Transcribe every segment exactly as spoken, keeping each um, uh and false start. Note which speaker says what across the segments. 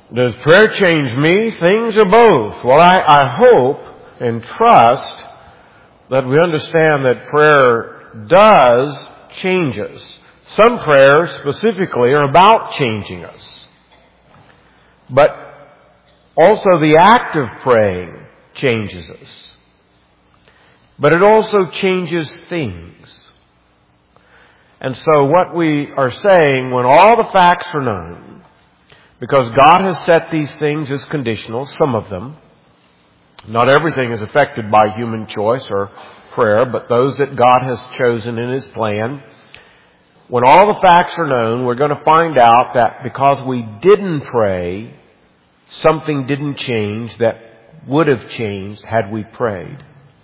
Speaker 1: Does prayer change me? Things or both? Well, I, I hope and trust that we understand that prayer does change us. Some prayers specifically are about changing us. But also the act of praying changes us. But it also changes things. And so what we are saying, when all the facts are known, because God has set these things as conditional, some of them. Not everything is affected by human choice or prayer, but those that God has chosen in His plan. When all the facts are known, we're going to find out that because we didn't pray, something didn't change that would have changed had we prayed.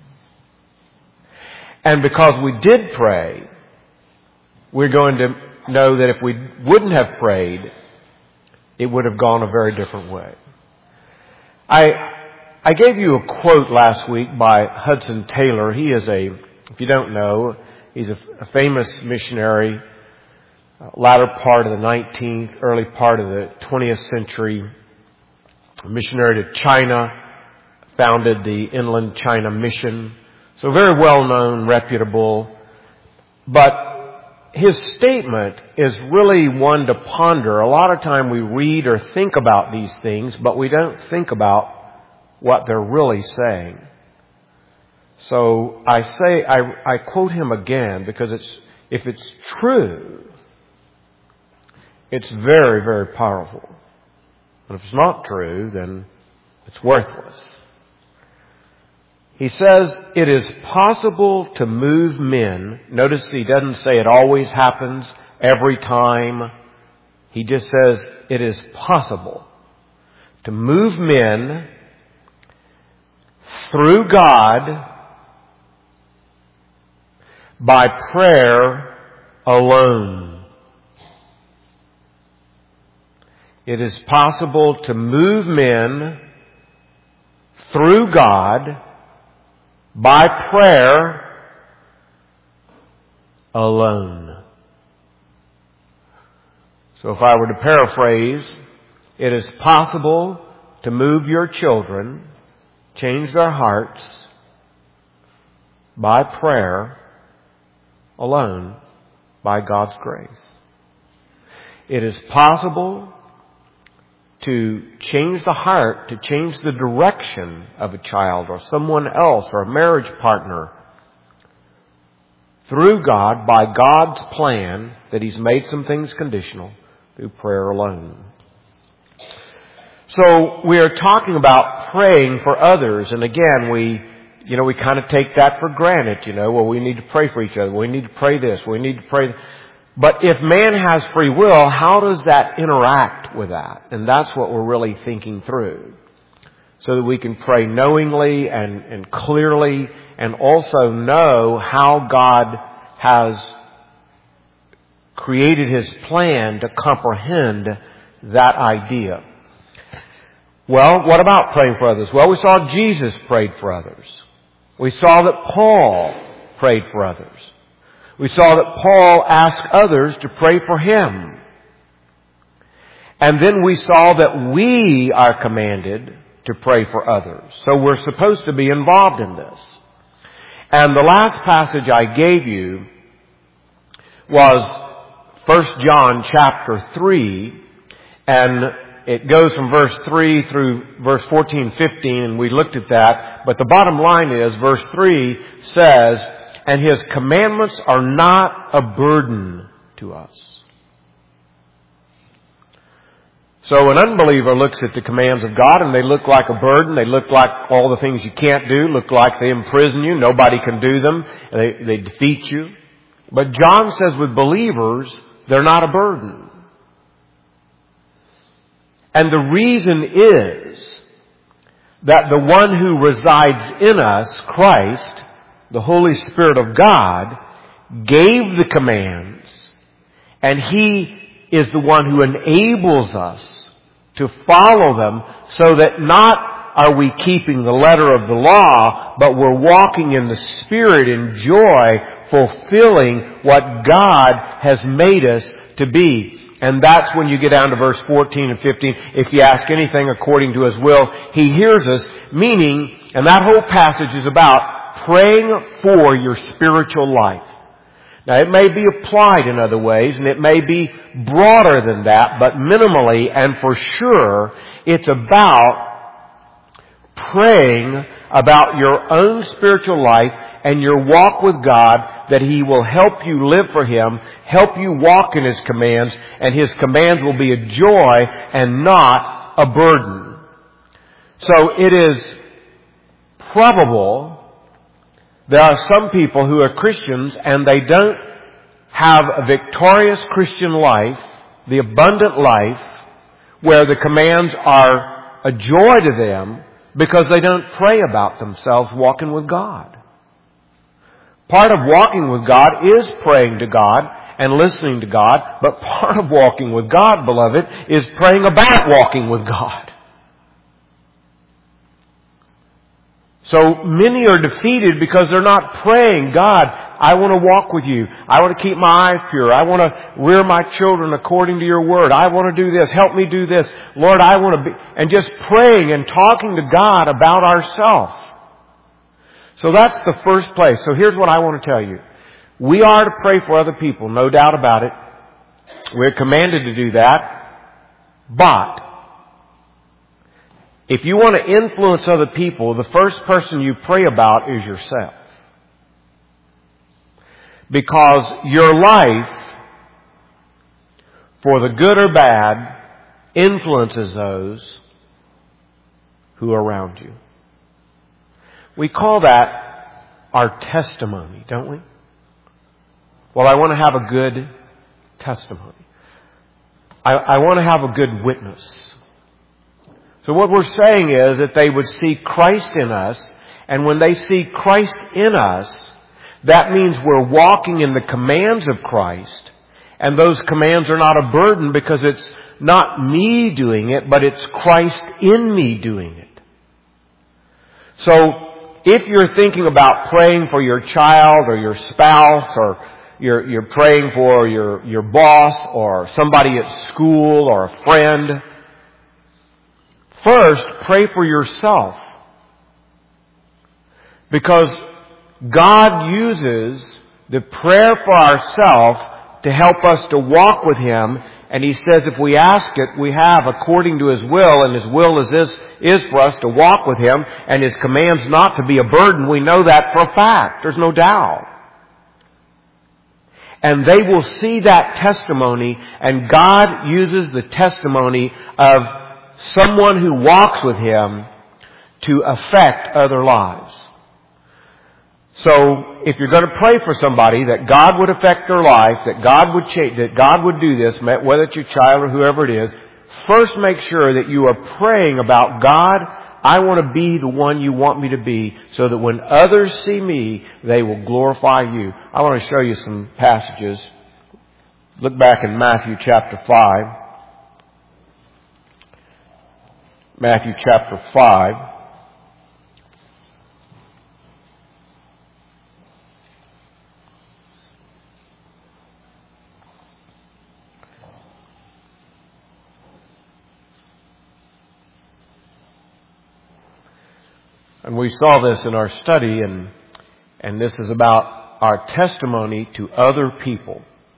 Speaker 1: And because we did pray, we're going to know that if we wouldn't have prayed, it would have gone a very different way. I I gave you a quote last week by Hudson Taylor. He is a, if you don't know, he's a, a famous missionary, uh, latter part of the nineteenth, early part of the twentieth century, a missionary to China, founded the Inland China Mission. So very well known, reputable, but his statement is really one to ponder. A lot of time we read or think about these things, but we don't think about what they're really saying. So I say, I, I quote him again because it's, if it's true, it's very, very powerful. But if it's not true, then it's worthless. He says, it is possible to move men. Notice he doesn't say it always happens every time. He just says it is possible to move men through God by prayer alone. It is possible to move men through God by prayer alone. So if I were to paraphrase, it is possible to move your children, change their hearts by prayer alone, by God's grace. It is possible to change the heart, to change the direction of a child or someone else or a marriage partner through God, by God's plan that He's made some things conditional through prayer alone. So we are talking about praying for others, and again, we, you know, we kind of take that for granted, you know, well, we need to pray for each other, we need to pray this, we need to pray. But if man has free will, how does that interact with that? And that's what we're really thinking through. So that we can pray knowingly and, and clearly, and also know how God has created His plan to comprehend that idea. Well, what about praying for others? Well, we saw Jesus prayed for others. We saw that Paul prayed for others. We saw that Paul asked others to pray for him. And then we saw that we are commanded to pray for others. So we're supposed to be involved in this. And the last passage I gave you was First John chapter three, and it goes from verse three through verse fourteen, fifteen, and we looked at that. But the bottom line is, verse three says, and His commandments are not a burden to us. So an unbeliever looks at the commands of God and they look like a burden. They look like all the things you can't do, look like they imprison you. Nobody can do them. They, they defeat you. But John says with believers, they're not a burden. And the reason is that the one who resides in us, Christ, the Holy Spirit of God, gave the commands, and He is the one who enables us to follow them, so that not are we keeping the letter of the law, but we're walking in the Spirit in joy, fulfilling what God has made us to be. And that's when you get down to verse fourteen and fifteen. If you ask anything according to His will, He hears us. Meaning, and that whole passage is about praying for your spiritual life. Now it may be applied in other ways, and it may be broader than that, but minimally and for sure, it's about praying about your own spiritual life and your walk with God, that He will help you live for Him, help you walk in His commands, and His commands will be a joy and not a burden. So it is probable there are some people who are Christians and they don't have a victorious Christian life, the abundant life, where the commands are a joy to them because they don't pray about themselves walking with God. Part of walking with God is praying to God and listening to God, but part of walking with God, beloved, is praying about walking with God. So many are defeated because they're not praying, God, I want to walk with you. I want to keep my eyes pure. I want to rear my children according to your word. I want to do this. Help me do this. Lord, I want to be... And just praying and talking to God about ourselves. So that's the first place. So here's what I want to tell you. We are to pray for other people, no doubt about it. We're commanded to do that. But if you want to influence other people, the first person you pray about is yourself. Because your life, for the good or bad, influences those who are around you. We call that our testimony, don't we? Well, I want to have a good testimony. I, I want to have a good witness. So what we're saying is that they would see Christ in us, and when they see Christ in us, that means we're walking in the commands of Christ, and those commands are not a burden because it's not me doing it, but it's Christ in me doing it. So if you're thinking about praying for your child or your spouse, or you're, you're praying for your, your boss or somebody at school or a friend, first, pray for yourself. Because God uses the prayer for ourselves to help us to walk with Him. And He says if we ask it, we have according to His will. And His will is this, is for us to walk with Him. And His commands not to be a burden. We know that for a fact. There's no doubt. And they will see that testimony. And God uses the testimony of someone who walks with Him to affect other lives. So, if you're going to pray for somebody that God would affect their life, that God would change, that God would do this, whether it's your child or whoever it is, first make sure that you are praying about, God, I want to be the one you want me to be, so that when others see me, they will glorify you. I want to show you some passages. Look back in Matthew chapter five. Matthew chapter five. And we saw this in our study, and, and this is about our testimony to other people.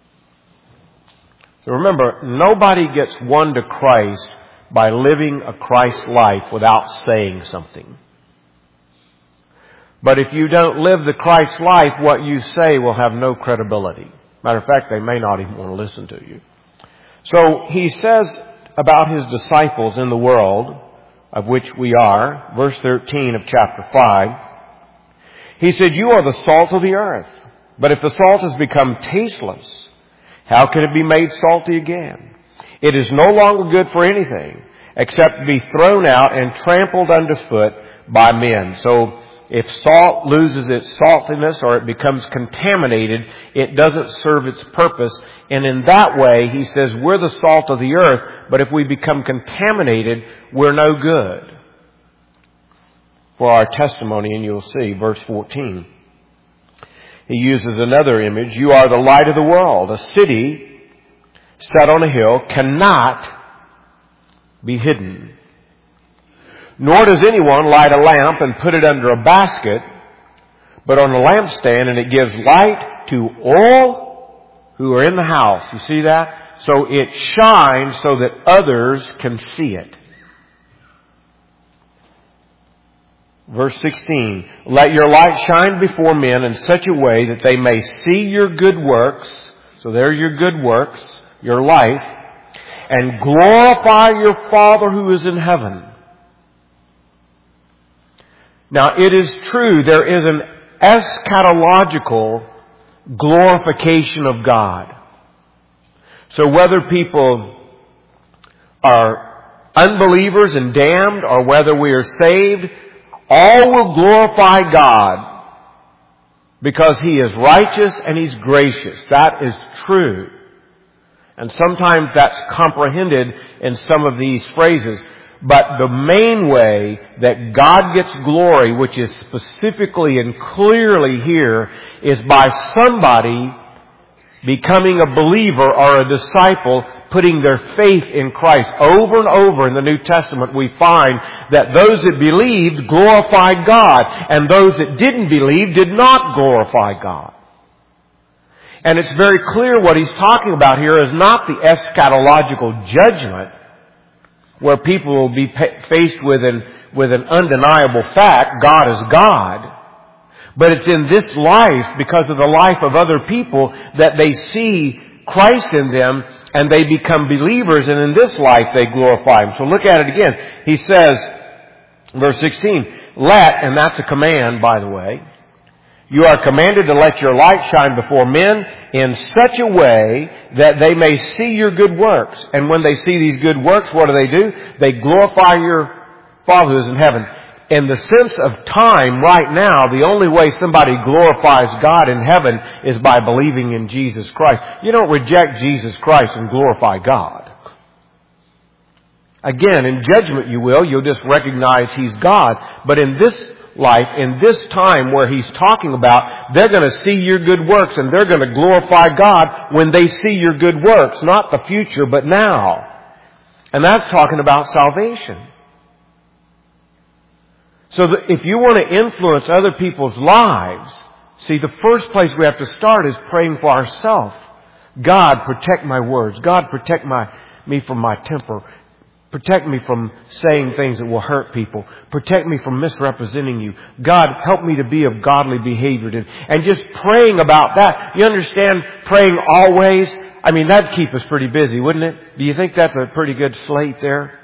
Speaker 1: So remember, nobody gets won to Christ by living a Christ life without saying something. But if you don't live the Christ life, what you say will have no credibility. Matter of fact, they may not even want to listen to you. So He says about His disciples in the world, of which we are, verse thirteen of chapter five, He said, you are the salt of the earth. But if the salt has become tasteless, how can it be made salty again? It is no longer good for anything except to be thrown out and trampled underfoot by men. So if salt loses its saltiness or it becomes contaminated, it doesn't serve its purpose. And in that way, He says, we're the salt of the earth, but if we become contaminated, we're no good. For our testimony, and you'll see, verse fourteen. He uses another image. You are the light of the world. A city set on a hill cannot be hidden. Nor does anyone light a lamp and put it under a basket, but on a lampstand, and it gives light to all who are in the house. You see that? So it shines so that others can see it. Verse sixteen, let your light shine before men in such a way that they may see your good works. So there's your good works, your life, and glorify your Father who is in heaven. Now it is true, there is an eschatological glorification of God. So whether people are unbelievers and damned, or whether we are saved, all will glorify God because He is righteous and He's gracious. That is true. And sometimes that's comprehended in some of these phrases. But the main way that God gets glory, which is specifically and clearly here, is by somebody becoming a believer or a disciple, putting their faith in Christ. Over and over in the New Testament we find that those that believed glorified God, and those that didn't believe did not glorify God. And it's very clear what he's talking about here is not the eschatological judgment, where people will be faced with an, with an undeniable fact, God is God. But it's in this life, because of the life of other people, that they see Christ in them and they become believers, and in this life they glorify Him. So look at it again. He says, verse sixteen, let, and that's a command, by the way, you are commanded to let your light shine before men in such a way that they may see your good works. And when they see these good works, what do they do? They glorify your Father who is in heaven. In the sense of time, right now, the only way somebody glorifies God in heaven is by believing in Jesus Christ. You don't reject Jesus Christ and glorify God. Again, in judgment you will. You'll just recognize He's God. But in this life, in this time where He's talking about, they're going to see your good works and they're going to glorify God when they see your good works. Not the future, but now. And that's talking about salvation. So that if you want to influence other people's lives, see, the first place we have to start is praying for ourselves. God, protect my words. God, protect my me from my temper. Protect me from saying things that will hurt people. Protect me from misrepresenting you. God, help me to be of godly behavior. And just praying about that. You understand, praying always? I mean, that'd keep us pretty busy, wouldn't it? Do you think that's a pretty good slate there?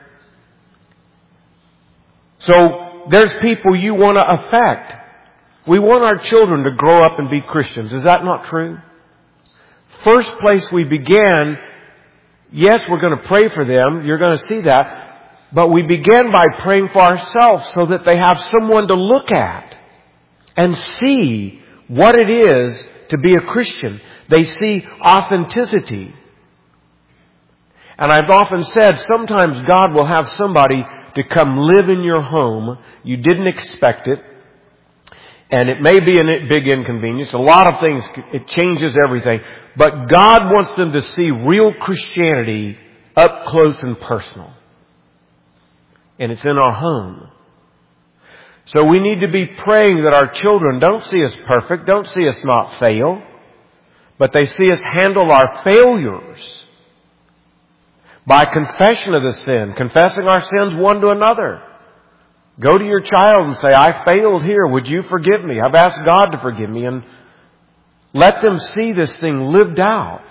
Speaker 1: So, there's people you want to affect. We want our children to grow up and be Christians. Is that not true? First place we began, yes, we're going to pray for them. You're going to see that. But we began by praying for ourselves so that they have someone to look at and see what it is to be a Christian. They see authenticity. And I've often said, sometimes God will have somebody to come live in your home. You didn't expect it. And it may be a big inconvenience. A lot of things, it changes everything. But God wants them to see real Christianity up close and personal. And it's in our home. So we need to be praying that our children don't see us perfect, don't see us not fail, but they see us handle our failures by confession of the sin, confessing our sins one to another. Go to your child and say, I failed here. Would you forgive me? I've asked God to forgive me. And let them see this thing lived out.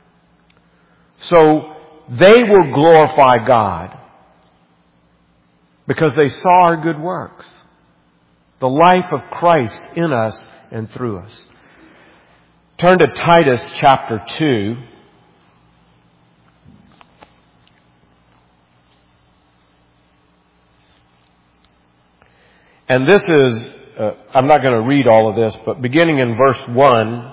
Speaker 1: So they will glorify God because they saw our good works. The life of Christ in us and through us. Turn to Titus chapter two. And this is, uh, I'm not going to read all of this, but beginning in verse one,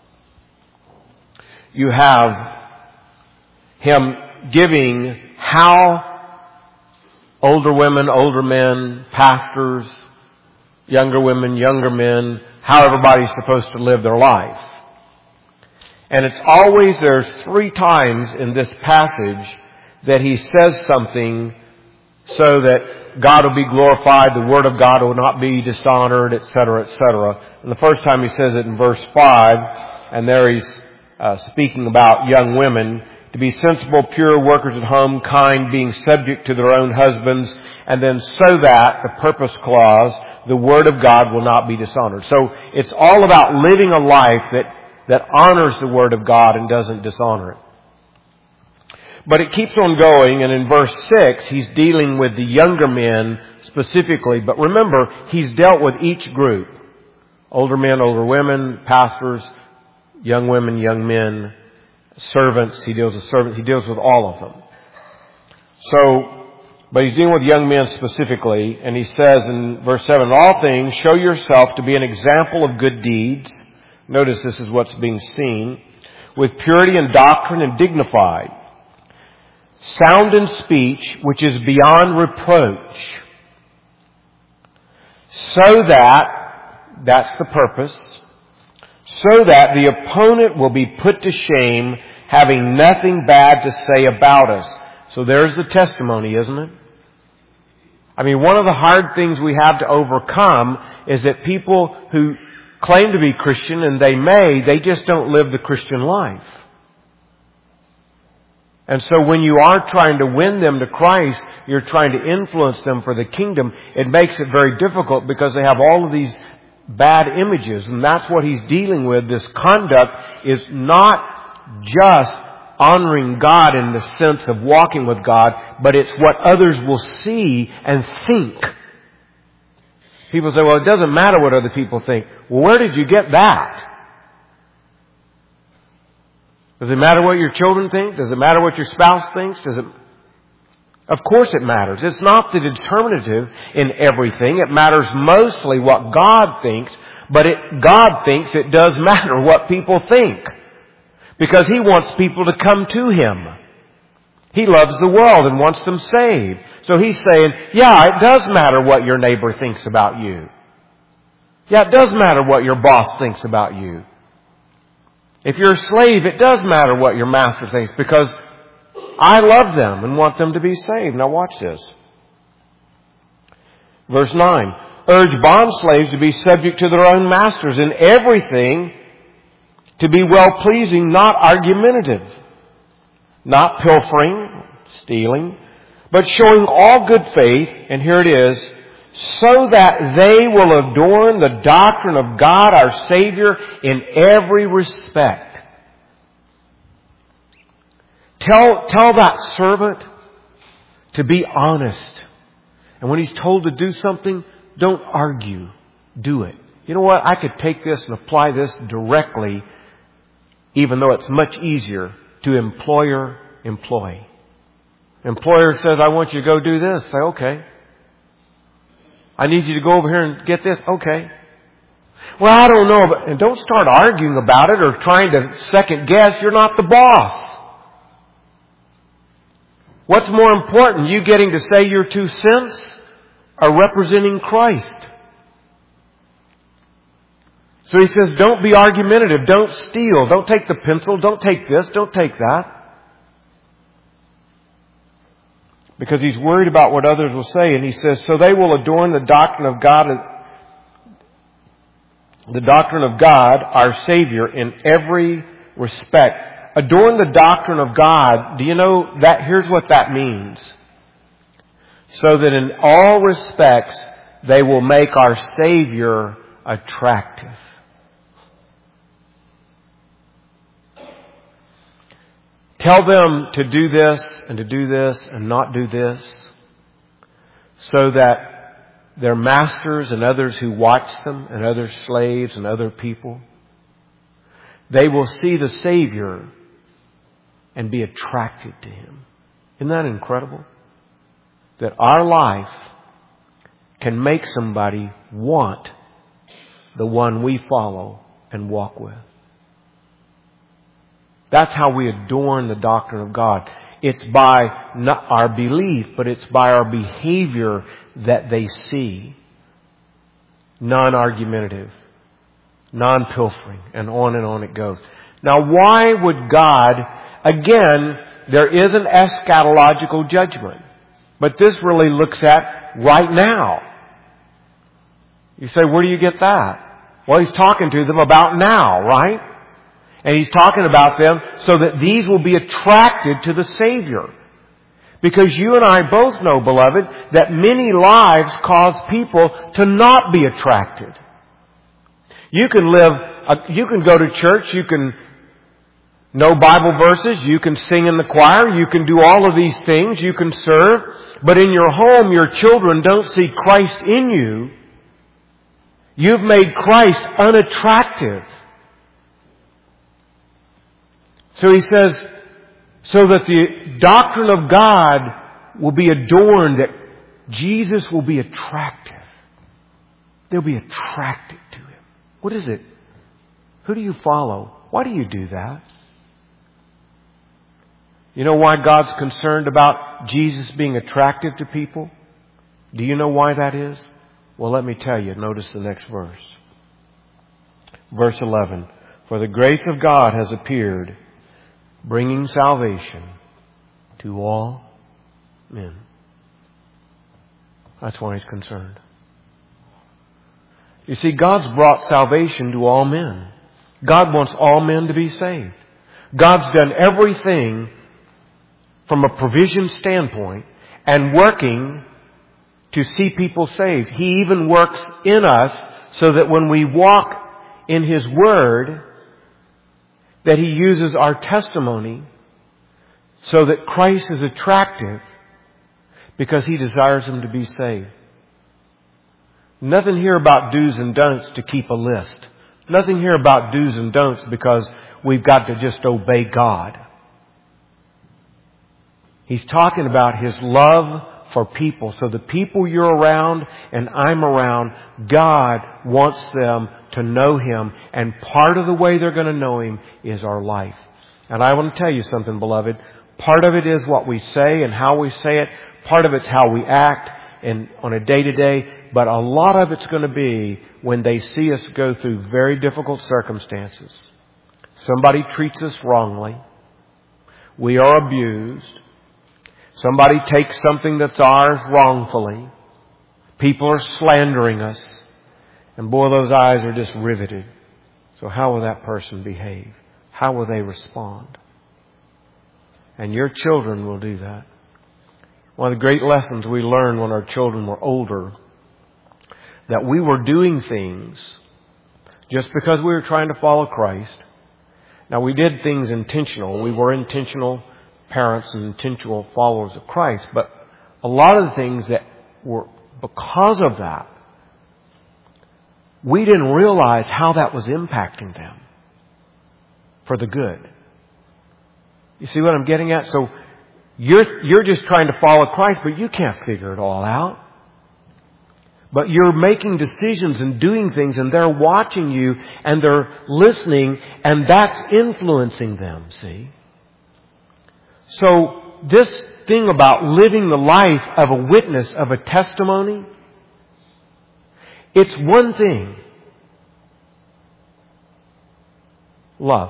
Speaker 1: you have him giving how older women, older men, pastors, younger women, younger men, how everybody's supposed to live their life. And it's always, there's three times in this passage that he says something so that God will be glorified, the Word of God will not be dishonored, et cetera, et cetera. And the first time he says it in verse five, and there he's uh, speaking about young women, to be sensible, pure, workers at home, kind, being subject to their own husbands, and then so that, the purpose clause, the Word of God will not be dishonored. So it's all about living a life that, that honors the Word of God and doesn't dishonor it. But it keeps on going, and in verse six, he's dealing with the younger men specifically. But remember, he's dealt with each group. Older men, older women, pastors, young women, young men, servants. He deals with servants. He deals with all of them. So, but he's dealing with young men specifically, and he says in verse seven, in all things, show yourself to be an example of good deeds. Notice this is what's being seen. With purity and doctrine and dignified. Sound in speech, which is beyond reproach. So that, that's the purpose, so that the opponent will be put to shame, having nothing bad to say about us. So there's the testimony, isn't it? I mean, one of the hard things we have to overcome is that people who claim to be Christian, and they may, they just don't live the Christian life. And so when you are trying to win them to Christ, you're trying to influence them for the kingdom, it makes it very difficult because they have all of these bad images. And that's what he's dealing with. This conduct is not just honoring God in the sense of walking with God, but it's what others will see and think. People say, well, it doesn't matter what other people think. Well, where did you get that? Does it matter what your children think? Does it matter what your spouse thinks? Does it? Of course it matters. It's not the determinative in everything. It matters mostly what God thinks, but it, God thinks it does matter what people think. Because He wants people to come to Him. He loves the world and wants them saved. So He's saying, yeah, it does matter what your neighbor thinks about you. Yeah, it does matter what your boss thinks about you. If you're a slave, it does matter what your master thinks because I love them and want them to be saved. Now watch this. Verse nine. Urge bond slaves to be subject to their own masters in everything, to be well-pleasing, not argumentative, not pilfering, stealing, but showing all good faith, and here it is, so that they will adorn the doctrine of God our Savior in every respect. Tell, tell that servant to be honest. And when he's told to do something, don't argue. Do it. You know what? I could take this and apply this directly, even though it's much easier, to employer-employee. Employer says, I want you to go do this. Say, okay. I need you to go over here and get this. Okay. Well, I don't know. But, and don't start arguing about it or trying to second guess. You're not the boss. What's more important, you getting to say your two cents or representing Christ? So he says, don't be argumentative. Don't steal. Don't take the pencil. Don't take this. Don't take that. Because he's worried about what others will say. And he says, so they will adorn the doctrine of God, the doctrine of God, our Savior, in every respect. Adorn the doctrine of God. Do you know that? Here's what that means. So that in all respects, they will make our Savior attractive. Tell them to do this and to do this and not do this, so that their masters and others who watch them and other slaves and other people, they will see the Savior and be attracted to Him. Isn't that incredible? That our life can make somebody want the one we follow and walk with. That's how we adorn the doctrine of God. It's by not our belief, but it's by our behavior that they see. Non-argumentative, non-pilfering, and on and on it goes. Now, why would God, again, there is an eschatological judgment, but this really looks at right now. You say, where do you get that? Well, He's talking to them about now, right? And He's talking about them so that these will be attracted to the Savior. Because you and I both know, beloved, that many lives cause people to not be attracted. You can live, you can go to church, you can know Bible verses, you can sing in the choir, you can do all of these things, you can serve, but in your home your children don't see Christ in you. You've made Christ unattractive. So He says, so that the doctrine of God will be adorned, that Jesus will be attractive. They'll be attracted to Him. What is it? Who do you follow? Why do you do that? You know why God's concerned about Jesus being attractive to people? Do you know why that is? Well, let me tell you. Notice the next verse. Verse eleven. For the grace of God has appeared, bringing salvation to all men. That's why He's concerned. You see, God's brought salvation to all men. God wants all men to be saved. God's done everything from a provision standpoint and working to see people saved. He even works in us so that when we walk in His Word, that He uses our testimony so that Christ is attractive because He desires them to be saved. Nothing here about do's and don'ts to keep a list. Nothing here about do's and don'ts because we've got to just obey God. He's talking about His love for people. So the people you're around and I'm around, God wants them to know Him. And part of the way they're going to know Him is our life. And I want to tell you something, beloved. Part of it is what we say and how we say it. Part of it's how we act and on a day-to-day. But a lot of it's going to be when they see us go through very difficult circumstances. Somebody treats us wrongly. We are abused. Somebody takes something that's ours wrongfully. People are slandering us. And boy, those eyes are just riveted. So how will that person behave? How will they respond? And your children will do that. One of the great lessons we learned when our children were older, that we were doing things just because we were trying to follow Christ. Now, we did things intentional. We were intentional parents and intentional followers of Christ. But a lot of the things that were because of that, we didn't realize how that was impacting them for the good. You see what I'm getting at? So you're, you're just trying to follow Christ, but you can't figure it all out. But you're making decisions and doing things, and they're watching you and they're listening, and that's influencing them, see? So this thing about living the life of a witness, of a testimony, it's one thing. Love.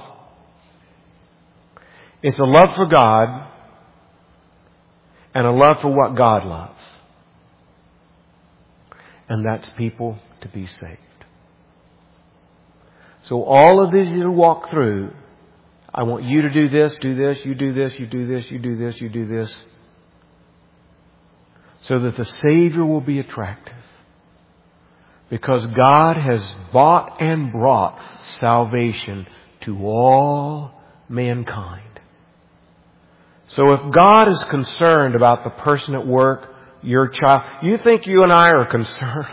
Speaker 1: It's a love for God and a love for what God loves. And that's people to be saved. So all of these you walk through, I want you to do this, do this, you do this, you do this, you do this, you do this. So that the Savior will be attractive. Because God has bought and brought salvation to all mankind. So if God is concerned about the person at work, your child, you think you and I are concerned?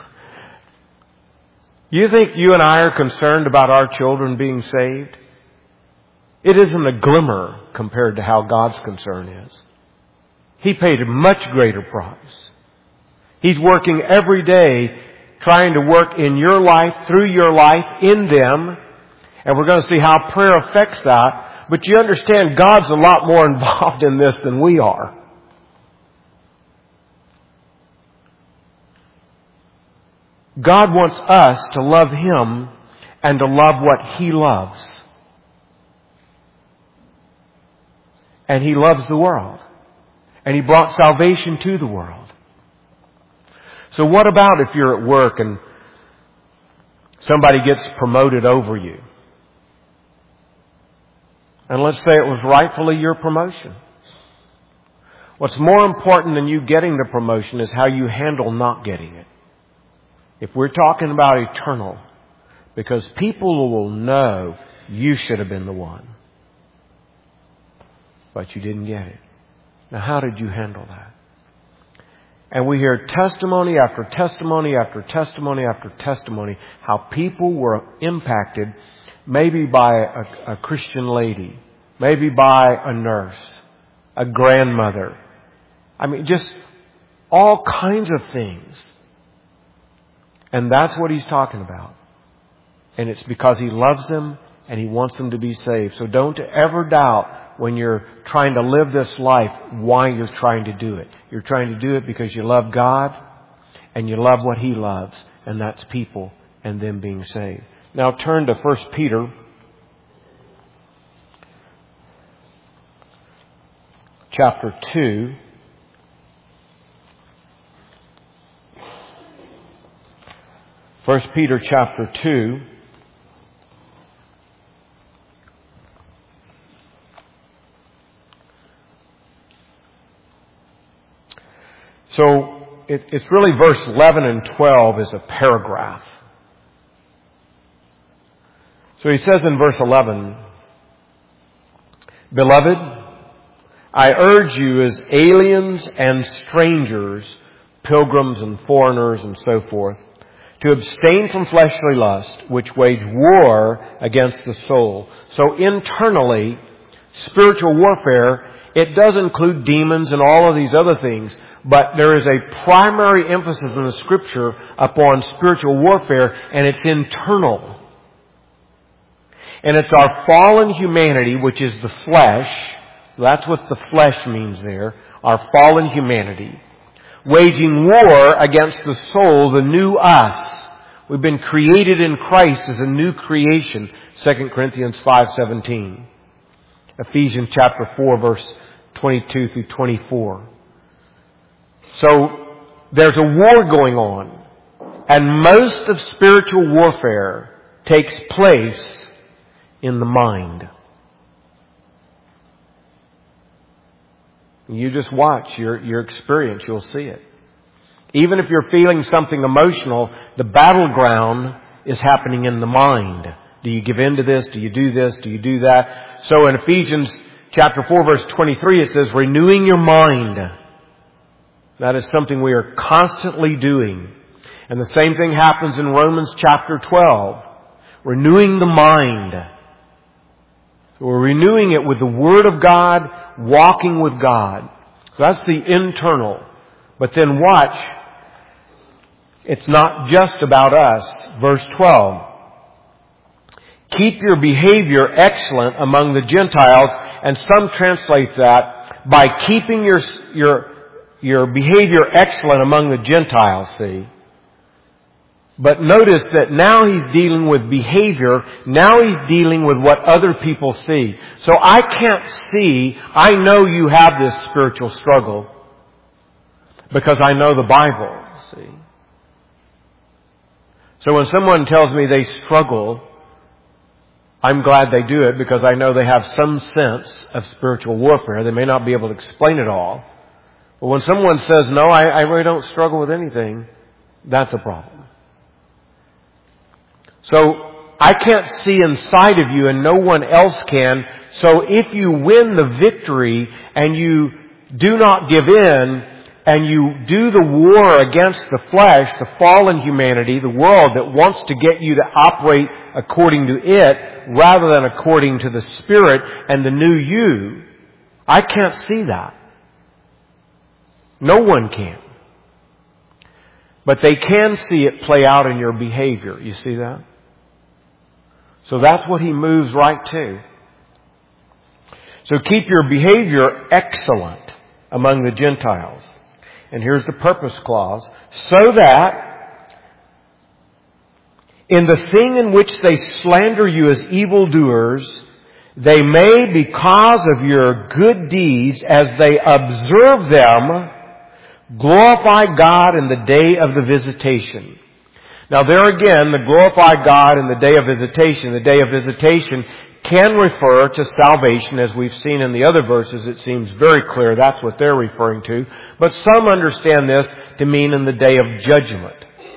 Speaker 1: You think you and I are concerned about our children being saved? It isn't a glimmer compared to how God's concern is. He paid a much greater price. He's working every day trying to work in your life, through your life, in them. And we're going to see how prayer affects that. But you understand God's a lot more involved in this than we are. God wants us to love Him and to love what He loves. And He loves the world. And He brought salvation to the world. So what about if you're at work and somebody gets promoted over you? And let's say it was rightfully your promotion. What's more important than you getting the promotion is how you handle not getting it. If we're talking about eternal, because people will know you should have been the one, but you didn't get it. Now, how did you handle that? And we hear testimony after testimony after testimony after testimony how people were impacted maybe by a, a Christian lady, maybe by a nurse, a grandmother. I mean, just all kinds of things. And that's what He's talking about. And it's because He loves them and He wants them to be saved. So don't ever doubt when you're trying to live this life why you're trying to do it. You're trying to do it because you love God and you love what He loves. And that's people and them being saved. Now turn to First Peter chapter two. First Peter chapter two. So it, it's really verse eleven and twelve is a paragraph. So he says in verse eleven, Beloved, I urge you as aliens and strangers, pilgrims and foreigners and so forth, to abstain from fleshly lust, which wage war against the soul. So internally, spiritual warfare, it does include demons and all of these other things, but there is a primary emphasis in the Scripture upon spiritual warfare, and it's internal. And it's our fallen humanity, which is the flesh. That's what the flesh means there. Our fallen humanity. Waging war against the soul, the new us. We've been created in Christ as a new creation. Second Corinthians five seventeen. Ephesians chapter four verse twenty-two through twenty-four. So there's a war going on. And most of spiritual warfare takes place in the mind. You just watch your, your experience, you'll see it. Even if you're feeling something emotional, the battleground is happening in the mind. Do you give in to this? Do you do this? Do you do that? So in Ephesians chapter four verse twenty-three it says, renewing your mind. That is something we are constantly doing. And the same thing happens in Romans chapter twelve. Renewing the mind. We're renewing it with the Word of God, walking with God. So that's the internal. But then watch, it's not just about us. Verse twelve. Keep your behavior excellent among the Gentiles, and some translate that by keeping your your your behavior excellent among the Gentiles, see. But notice that now he's dealing with behavior. Now he's dealing with what other people see. So I can't see, I know you have this spiritual struggle because I know the Bible, see. So when someone tells me they struggle, I'm glad they do it because I know they have some sense of spiritual warfare. They may not be able to explain it all. But when someone says, no, I, I really don't struggle with anything, that's a problem. So I can't see inside of you and no one else can. So if you win the victory and you do not give in and you do the war against the flesh, the fallen humanity, the world that wants to get you to operate according to it rather than according to the Spirit and the new you, I can't see that. No one can. But they can see it play out in your behavior. You see that? So that's what he moves right to. So keep your behavior excellent among the Gentiles. And here's the purpose clause. So that in the thing in which they slander you as evildoers, they may, because of your good deeds, as they observe them, glorify God in the day of the visitation. Now there again, the glorify God in the day of visitation, the day of visitation can refer to salvation, as we've seen in the other verses. It seems very clear that's what they're referring to. But some understand this to mean in the day of judgment.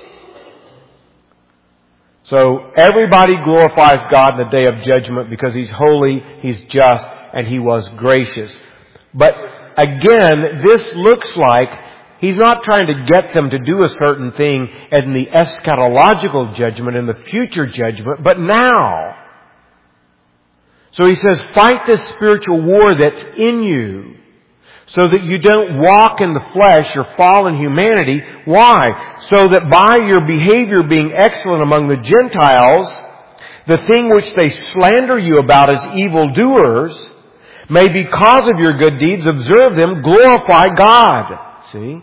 Speaker 1: So everybody glorifies God in the day of judgment because He's holy, He's just, and He was gracious. But again, this looks like He's not trying to get them to do a certain thing in the eschatological judgment, in the future judgment, but now. So He says, fight this spiritual war that's in you so that you don't walk in the flesh or fallen humanity. Why? So that by your behavior being excellent among the Gentiles, the thing which they slander you about as evildoers may, because of your good deeds, observe them, glorify God. See?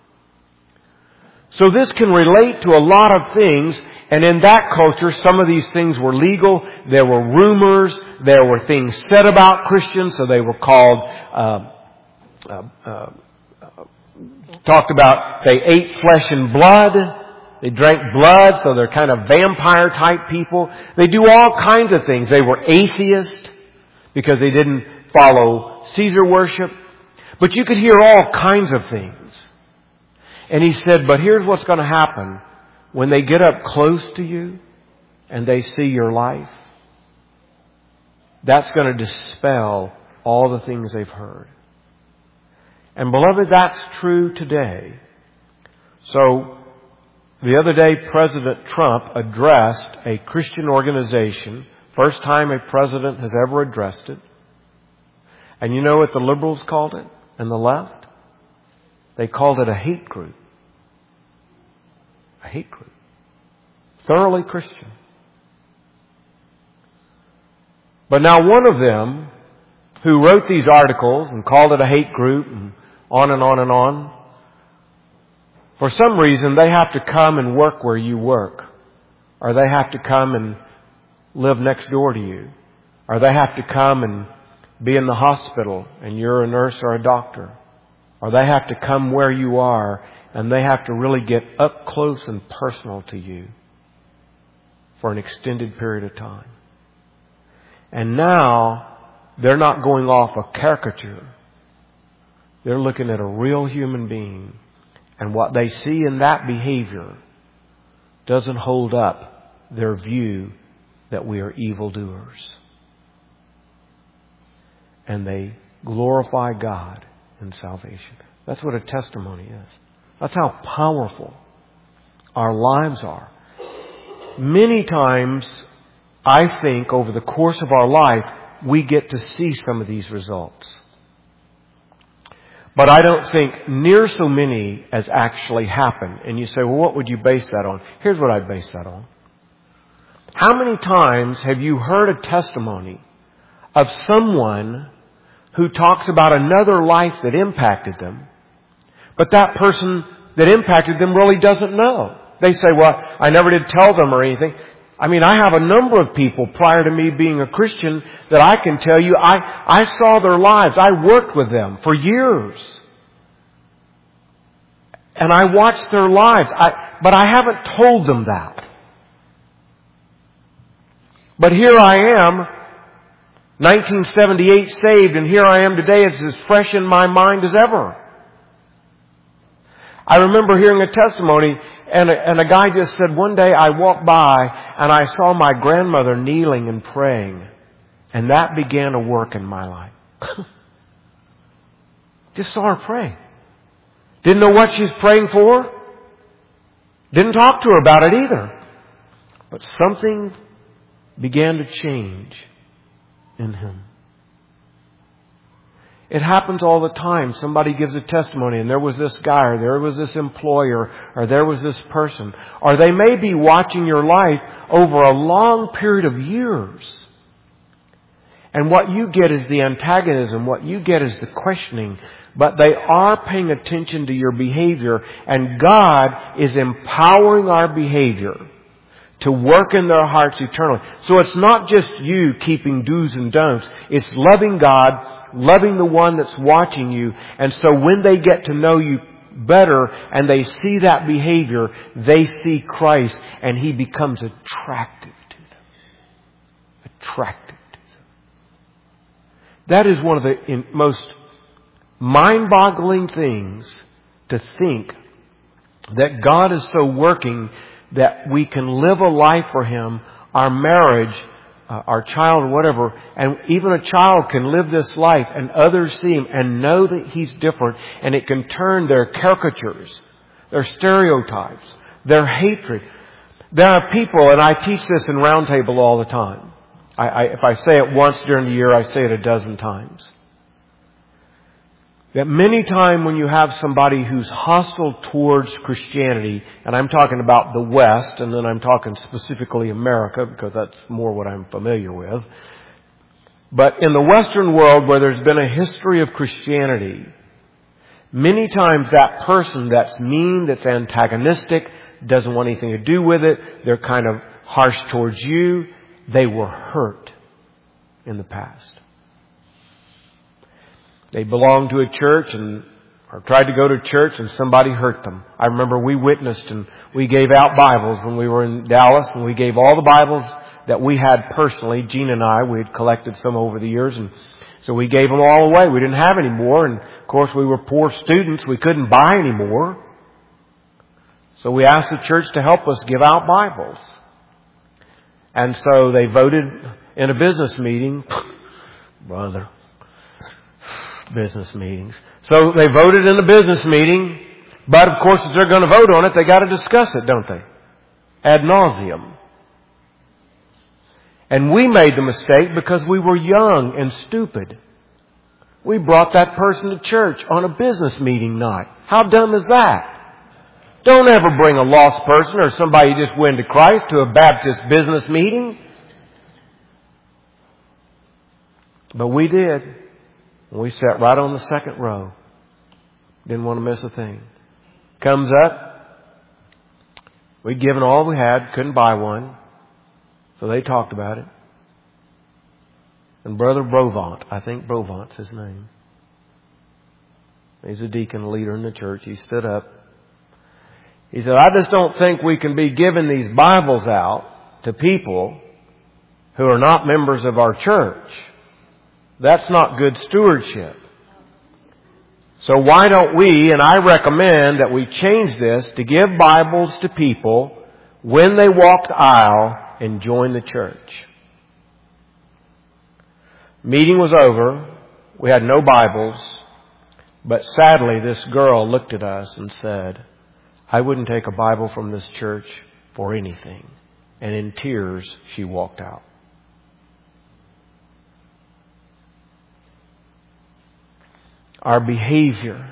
Speaker 1: So this can relate to a lot of things, and in that culture, some of these things were legal. There were rumors. There were things said about Christians, so they were called, uh, uh, uh, talked about they ate flesh and blood. They drank blood, so they're kind of vampire-type people. They do all kinds of things. They were atheists because they didn't follow Caesar worship. But you could hear all kinds of things. And He said, but here's what's going to happen. When they get up close to you and they see your life, that's going to dispel all the things they've heard. And beloved, that's true today. So the other day, President Trump addressed a Christian organization. First time a president has ever addressed it. And you know what the liberals called it and the left? They called it a hate group. A hate group. Thoroughly Christian. But now one of them, who wrote these articles and called it a hate group and on and on and on, for some reason they have to come and work where you work. Or they have to come and live next door to you. Or they have to come and be in the hospital and you're a nurse or a doctor. Or they have to come where you are and they have to really get up close and personal to you for an extended period of time. And now they're not going off a caricature. They're looking at a real human being. And what they see in that behavior doesn't hold up their view that we are evildoers. And they glorify God in salvation. That's what a testimony is. That's how powerful our lives are. Many times, I think, over the course of our life, we get to see some of these results. But I don't think near so many as actually happen. And you say, well, what would you base that on? Here's what I'd base that on. How many times have you heard a testimony of someone who talks about another life that impacted them, but that person that impacted them really doesn't know? They say, well, I never did tell them or anything. I mean, I have a number of people prior to me being a Christian that I can tell you, I, I saw their lives. I worked with them for years. And I watched their lives. I, but I haven't told them that. But here I am, nineteen seventy-eight saved, and here I am today. It's as fresh in my mind as ever. I remember hearing a testimony, and a, and a guy just said, one day I walked by and I saw my grandmother kneeling and praying. And that began to work in my life. Just saw her pray. Didn't know what she was praying for. Didn't talk to her about it either. But something began to change in him. It happens all the time. Somebody gives a testimony and there was this guy or there was this employer or there was this person. Or they may be watching your life over a long period of years. And what you get is the antagonism. What you get is the questioning. But they are paying attention to your behavior. And God is empowering our behavior to work in their hearts eternally. So it's not just you keeping do's and don'ts. It's loving God, loving the one that's watching you. And so when they get to know you better and they see that behavior, they see Christ and He becomes attractive to them. Attractive to them. That is one of the most mind-boggling things to think that God is so working that we can live a life for Him, our marriage, uh, our child or whatever, and even a child can live this life and others see Him and know that He's different, and it can turn their caricatures, their stereotypes, their hatred. There are people, and I teach this in Roundtable all the time. I, I, if I say it once during the year, I say it a dozen times. That many times when you have somebody who's hostile towards Christianity, and I'm talking about the West, and then I'm talking specifically America, because that's more what I'm familiar with. But in the Western world where there's been a history of Christianity, many times that person that's mean, that's antagonistic, doesn't want anything to do with it, they're kind of harsh towards you, they were hurt in the past. They belonged to a church and or tried to go to church and somebody hurt them. I remember we witnessed and we gave out Bibles when we were in Dallas, and we gave all the Bibles that we had personally. Gene and I, we had collected some over the years, and so we gave them all away. We didn't have any more, and of course we were poor students. We couldn't buy any more. So we asked the church to help us give out Bibles. And so they voted in a business meeting. Brother. Business meetings. So they voted in the business meeting, but of course if they're going to vote on it, they got to discuss it, don't they? Ad nauseum. And we made the mistake because we were young and stupid. We brought that person to church on a business meeting night. How dumb is that? Don't ever bring a lost person or somebody you just went to Christ to a Baptist business meeting. But we did. We sat right on the second row. Didn't want to miss a thing. Comes up. We'd given all we had. Couldn't buy one. So they talked about it. And Brother Brovant, I think Brovant's his name. He's a deacon leader in the church. He stood up. He said, I just don't think we can be giving these Bibles out to people who are not members of our church. That's not good stewardship. So why don't we, and I recommend that we change this to give Bibles to people when they walk the aisle and join the church. Meeting was over. We had no Bibles. But sadly, this girl looked at us and said, I wouldn't take a Bible from this church for anything. And in tears, she walked out. Our behavior.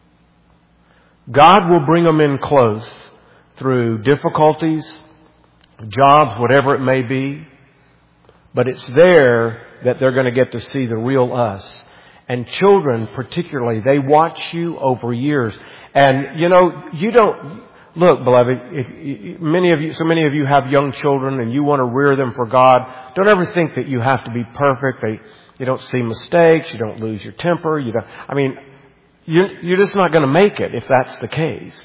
Speaker 1: God will bring them in close through difficulties, jobs, whatever it may be. But it's there that they're going to get to see the real us. And children particularly, they watch you over years. And, you know, you don't... Look, beloved, if many of you, so many of you have young children and you want to rear them for God, don't ever think that you have to be perfect. They, you don't see mistakes. You don't lose your temper. You don't, I mean, you're, you're just not going to make it if that's the case.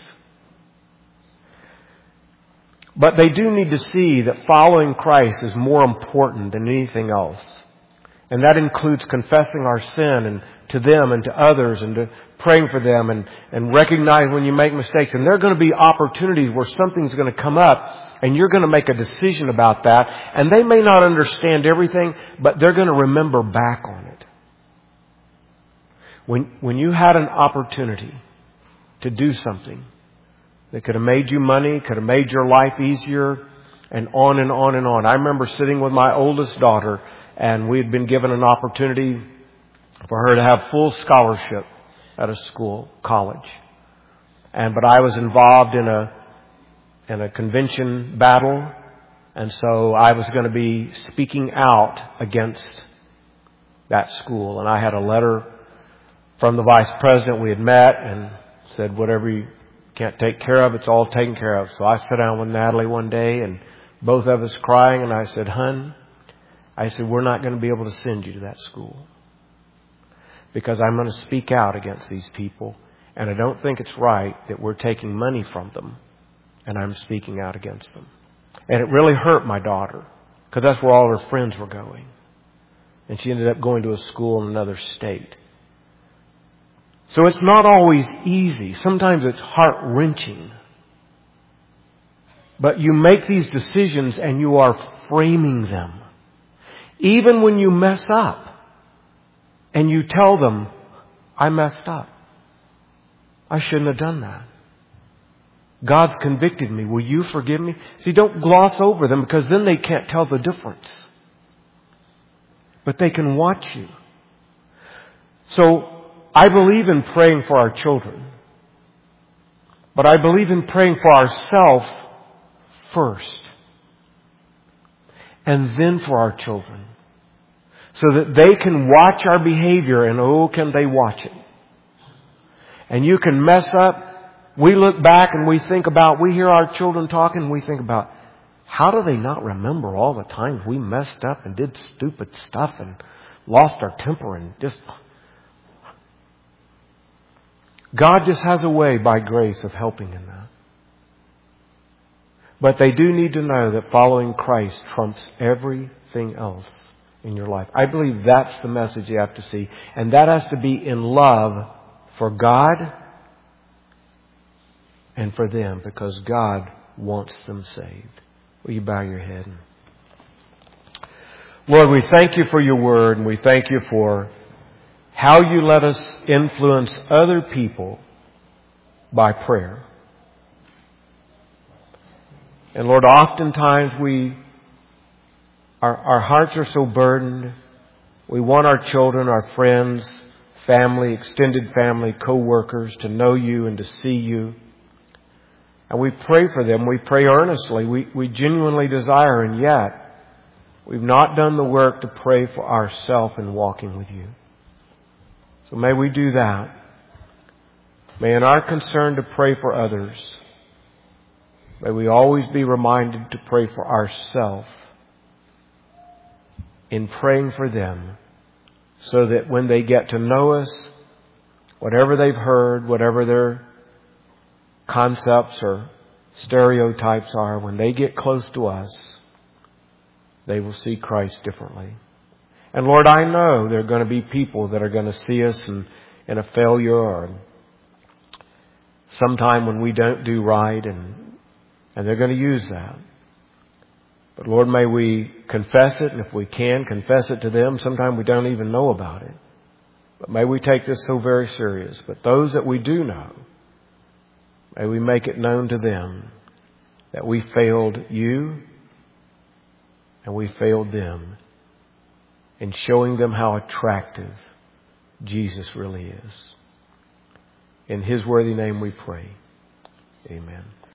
Speaker 1: But they do need to see that following Christ is more important than anything else. And that includes confessing our sin and to them and to others and to praying for them and, and recognize when you make mistakes. And there are going to be opportunities where something's going to come up and you're going to make a decision about that. And they may not understand everything, but they're going to remember back on it. When, when you had an opportunity to do something that could have made you money, could have made your life easier, and on and on and on. I remember sitting with my oldest daughter, and we had been given an opportunity for her to have full scholarship at a school, college. And but I was involved in a in a convention battle, and so I was going to be speaking out against that school. And I had a letter from the vice president. We had met and said, whatever you can't take care of, it's all taken care of. So I sat down with Natalie one day and both of us crying, and I said, "Hun," I said, "we're not going to be able to send you to that school because I'm going to speak out against these people, and I don't think it's right that we're taking money from them, and I'm speaking out against them." And it really hurt my daughter because that's where all her friends were going. And she ended up going to a school in another state. So it's not always easy. Sometimes it's heart-wrenching. But you make these decisions and you are framing them. Even when you mess up and you tell them, "I messed up. I shouldn't have done that. God's convicted me. Will you forgive me?" See, don't gloss over them because then they can't tell the difference. But they can watch you. So I believe in praying for our children. But I believe in praying for ourselves first. And then for our children. So that they can watch our behavior, and oh, can they watch it. And you can mess up. We look back and we think about, we hear our children talking and we think about, how do they not remember all the times we messed up and did stupid stuff and lost our temper and just... God just has a way by grace of helping in that. But they do need to know that following Christ trumps everything else in your life. I believe that's the message you have to see. And that has to be in love for God and for them, because God wants them saved. Will you bow your head? Lord, we thank you for your word, and we thank you for how you let us influence other people by prayer. And Lord, oftentimes we, our, our hearts are so burdened. We want our children, our friends, family, extended family, co-workers to know you and to see you. And we pray for them. We pray earnestly. We, we genuinely desire, and yet we've not done the work to pray for ourselves in walking with you. So may we do that. May in our concern to pray for others, may we always be reminded to pray for ourselves in praying for them, so that when they get to know us, whatever they've heard, whatever their concepts or stereotypes are, when they get close to us, they will see Christ differently. And Lord, I know there are going to be people that are going to see us in, in a failure or sometime when we don't do right, and, and they're going to use that. But Lord, may we confess it, and if we can, confess it to them. Sometimes we don't even know about it. But may we take this so very serious. But those that we do know, may we make it known to them that we failed you and we failed them in showing them how attractive Jesus really is. In His worthy name we pray. Amen.